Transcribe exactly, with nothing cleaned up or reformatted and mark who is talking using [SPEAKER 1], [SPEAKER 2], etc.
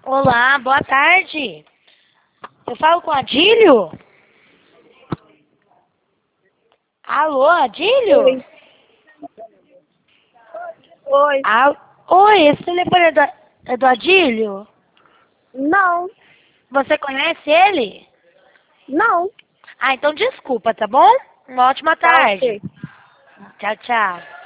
[SPEAKER 1] Olá, boa tarde. Eu falo com Adílio? Alô, Adílio?
[SPEAKER 2] Oi. Oi.
[SPEAKER 1] Al... Oi, esse telefone é do, é do Adílio?
[SPEAKER 2] Não.
[SPEAKER 1] Você conhece ele?
[SPEAKER 2] Não.
[SPEAKER 1] Ah, então desculpa, tá bom? Uma ótima
[SPEAKER 2] Tá
[SPEAKER 1] tarde.
[SPEAKER 2] ok.
[SPEAKER 1] Tchau, tchau.